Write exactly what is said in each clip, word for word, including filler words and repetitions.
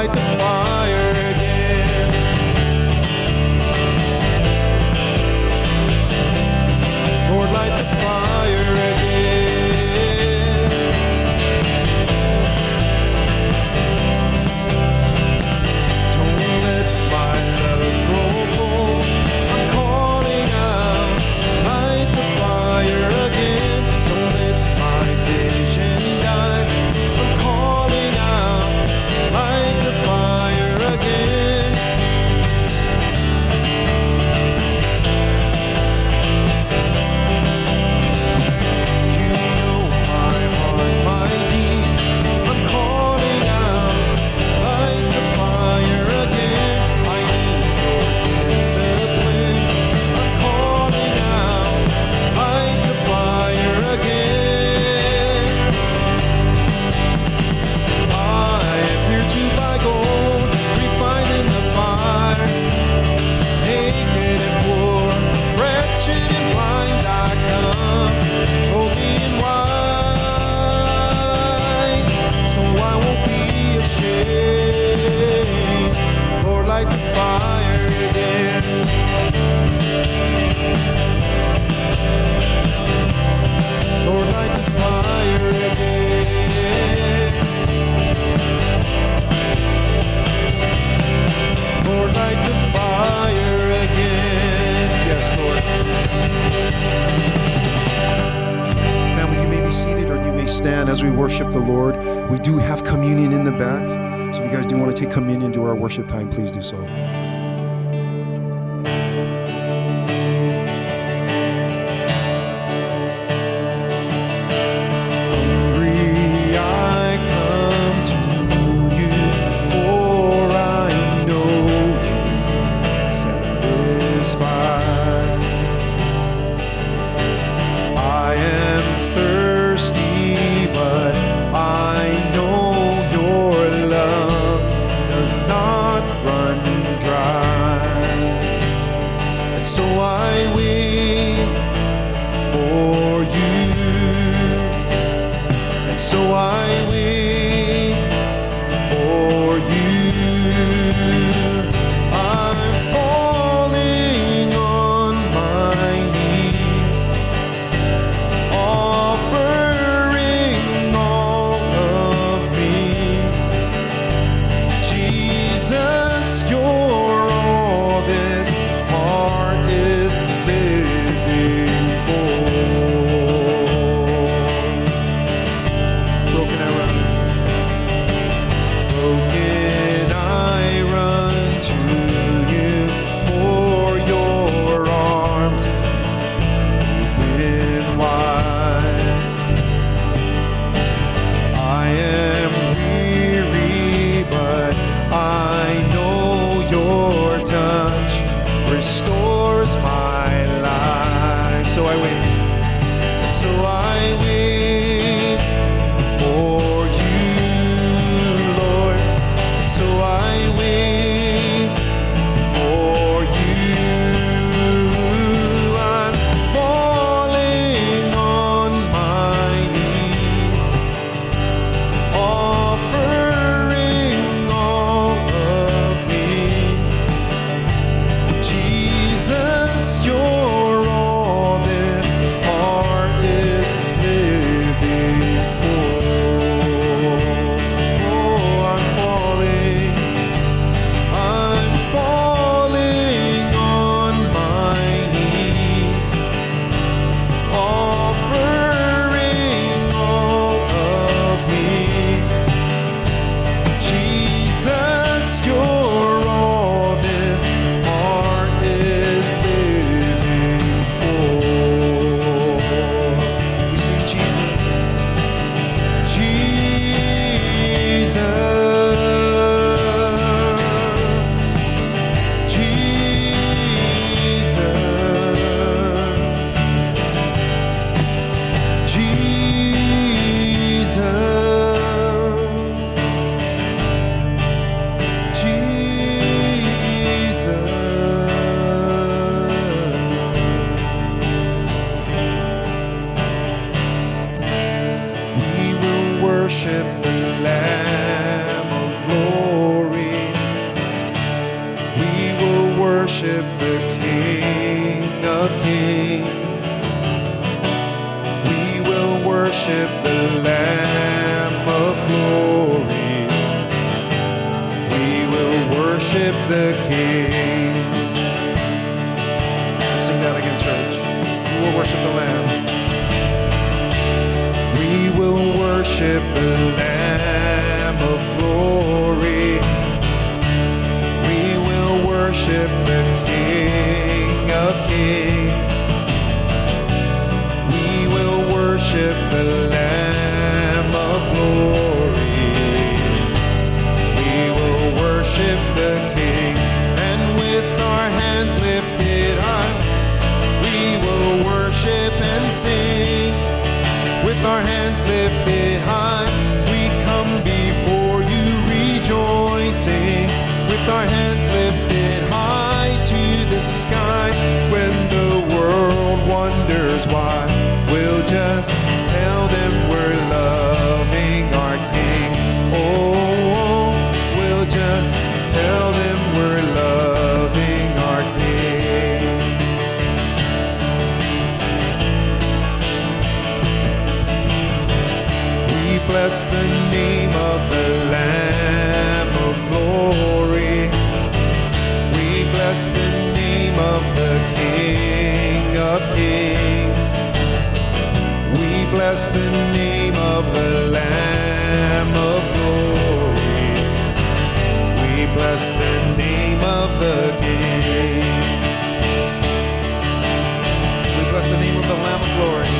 light the fire again. Lord, light the fire again. Don't let my love grow cold. I'm calling out, light the fire again. Don't let my vision die. I'm calling out, light the fire again. You know my heart, my deeds. I'm calling out, light the fire again. I need your discipline. I'm calling out, light the fire again. I am here to buy gold, refined in the fire. Naked and poor, wretched and blind I come, clothed in white, so I won't be ashamed. Lord, light the fire again. Lord, light the fire again. Lord, light the fire again. Yes, Lord. Family, you may be seated or you may stand as we worship the Lord. We do have communion in the back. So if you guys do want to take communion during our worship time, please do so. Hungry I come to you, for I know you satisfy. I am thirsty, but I know your love does not run dry. And so I wait for you. And so I wait for you. I'm falling on my knees, offering all of me. Jesus, you're all this heart is living for. Broken I run. Broken I run to you, for your arms open wide. I am weary, but I know your touch restores my life. So I wait. So I wait for you, Lord. So I wait for you. I'm falling on my knees, offering all of me. Jesus, you're all this heart is living for. Oh, I'm falling, I'm falling on my knees, offering all of me. Jesus, you're all this heart is living for. We sing Jesus, Jesus, Jesus, Jesus. We will worship the Lamb of glory. Lamb of glory. We will worship the King. Sing that again, church. We will worship the Lamb. We will worship the Lamb of glory. We will worship the King of kings. We will worship the Lamb of glory. We will worship the King, and with our hands lifted high, we will worship and sing. With our hands lifted high, we come before you rejoicing. With our hands lifted high to the sky, when the world wonders why, we'll just tell them we're loving our King. Oh, we'll just tell them we're loving our King. We bless the name of the Lamb of glory. We bless the name of the King of kings. We bless the name of the Lamb of glory. We bless the name of the King. We bless the name of the Lamb of glory.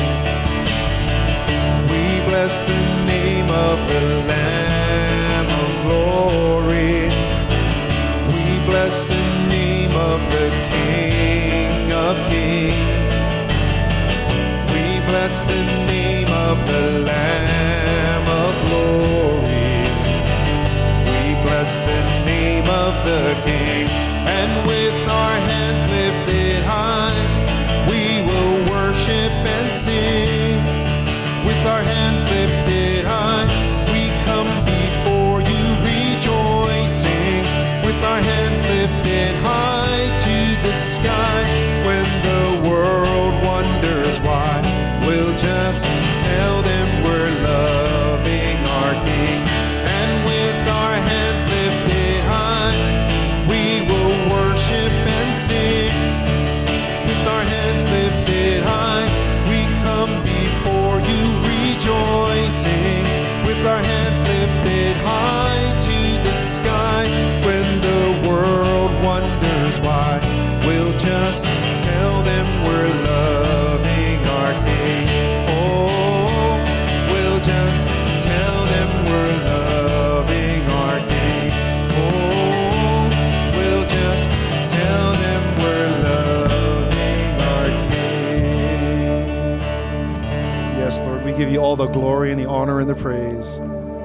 We bless the name of the Lamb of glory. We bless the name of the King of kings. We bless the name of the Lamb of glory. We bless the name of the King, and with our hands lifted high, we will worship and sing. With our hands lifted high, we come before you rejoicing. With our hands lifted high to the sky, when the world wonders why, we'll just tell them we're loving our King. And with our hands lifted high, we will worship and sing. With our hands lifted high, we come before you rejoicing. With our hands lifted high to the sky, when the world wonders why, we'll just tell them we're loving our King. Oh, we'll just tell them we're loving our King. Oh, we'll just tell them we're loving our King. Yes, Lord, we give you all the glory and the honor and the praise.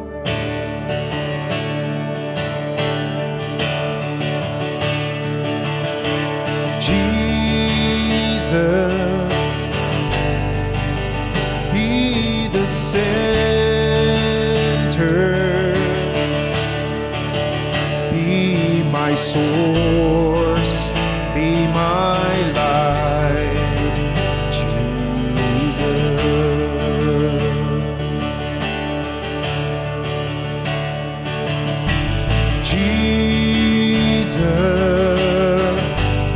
Jesus, be the center, be my source, be my light, Jesus. Jesus,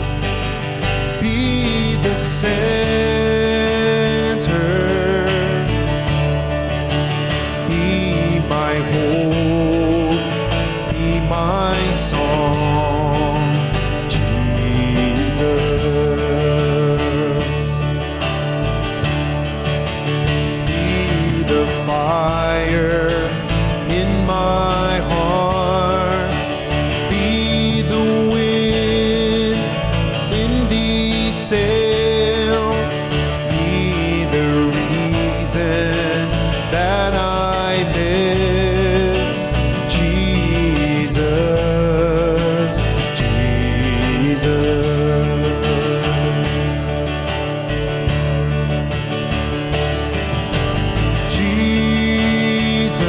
be the center, be my hope, be my song, Jesus. Be the fire in my heart, be the wind in these sails, be the reason that I live, Jesus, Jesus. Jesus,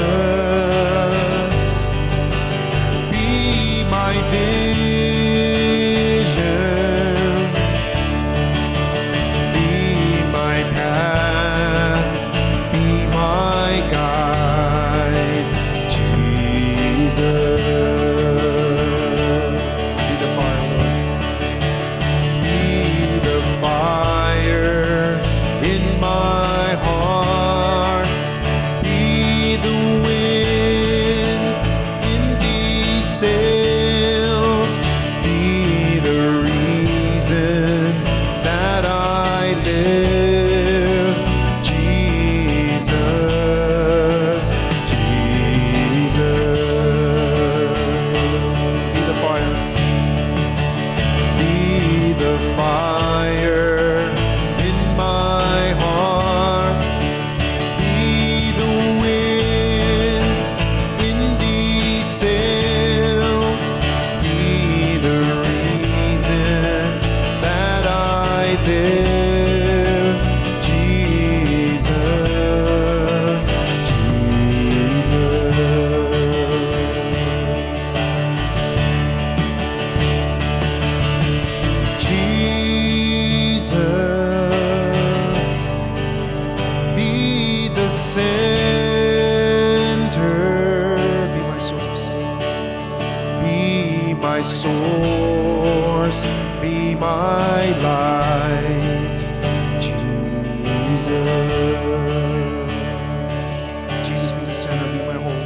center, be my hope.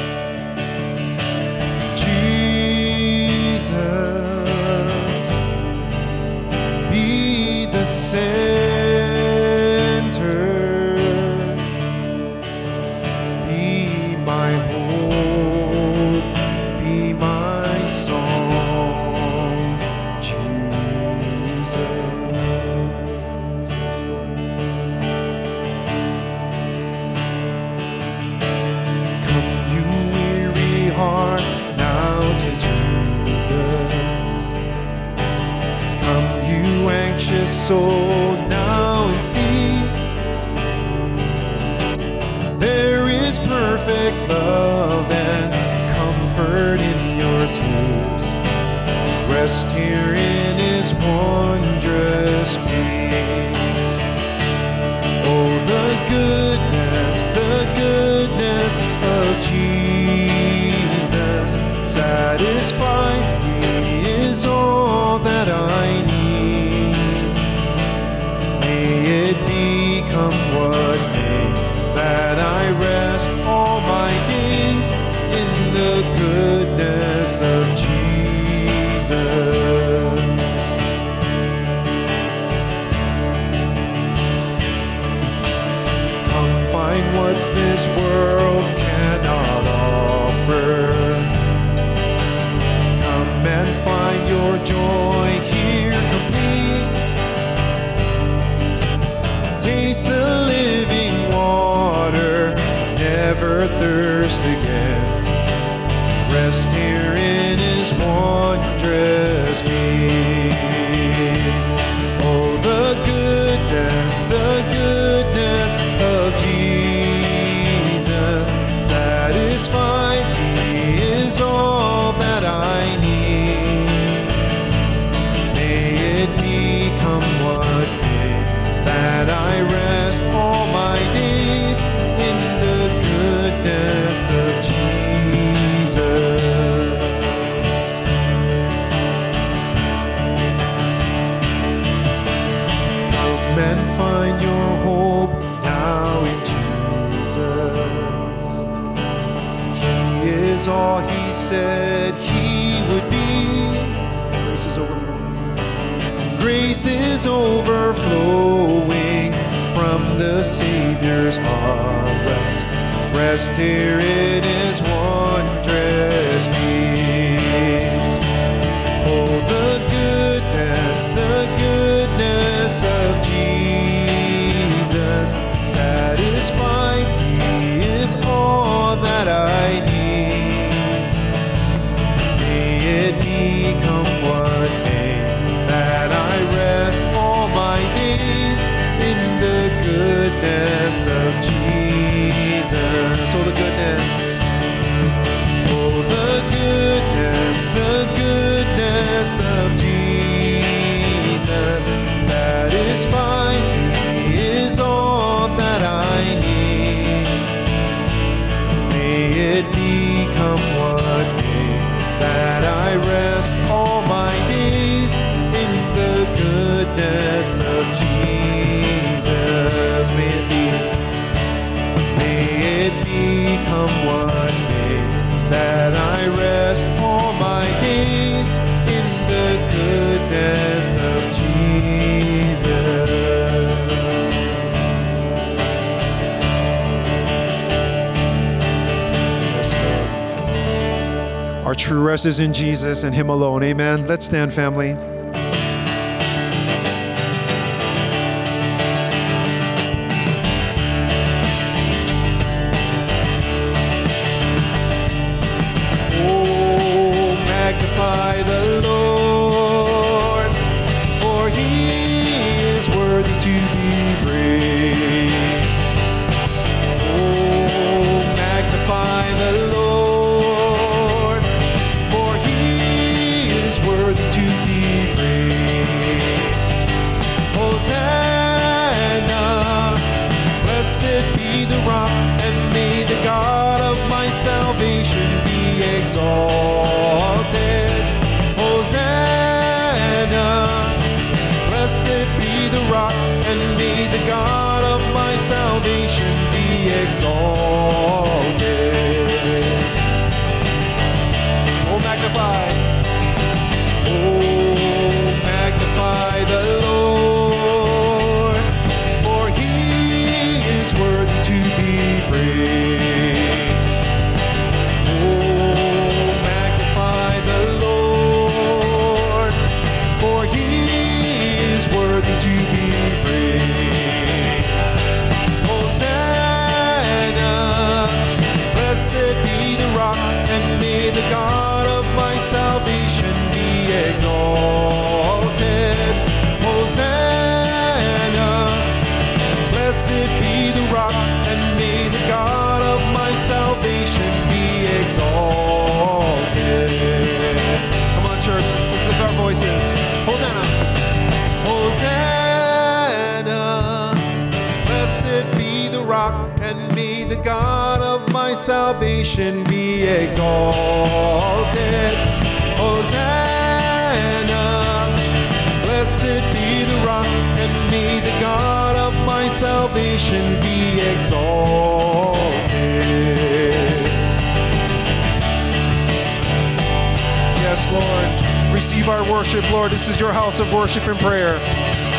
Jesus, be the center, be my hope, be my song, Jesus. Yes, Lord. Come, you weary heart, now to Jesus. Come, you anxious soul, now and see. There is perfect love and comfort in your tears. Rest here in His wondrous peace. Oh, the goodness, the goodness of Jesus. Satisfied, He is all that I need. May it become what may, that I rest all my days in the goodness of Jesus. Come, find what this world cannot offer. Come and find your joy here complete. Taste the living water, never thirst again. Rest here in His wondrous peace. Oh, the goodness, the goodness of Jesus. Satisfied, He is all that I need. May it become what may, that I rest all my days in the goodness of Jesus. Come and find your hope now in Jesus. He is all He said He would be. Grace is overflowing. Grace is overflowing from the Savior's heart. Rest, rest here in His wondrous peace. Oh, the goodness, the goodness of Jesus. Satisfied, He is all that I need. May it become what may, that I rest all my days in the goodness of Jesus. Oh, the goodness. Oh, the goodness, the goodness of Jesus. Satisfied, He is all that I need. May it become what may, that I rest all my days in the goodness of Jesus. May it be, may it become what may, that I rest all my days in the goodness of Jesus. Yes, Lord. Our true rest is in Jesus and Him alone. Amen. Let's stand, family. Magnify the Lord, for He is worthy to be praised. Oh, magnify the Lord, for He is worthy to be praised. Hosanna, blessed be the rock, and may the God of my salvation be exalted. Hosanna, blessed be the rock, and may the God of my salvation be exalted. salvation be exalted. Hosanna, blessed be the rock, and may the God of my salvation be exalted. Yes, Lord. Receive our worship, Lord. This is your house of worship and prayer.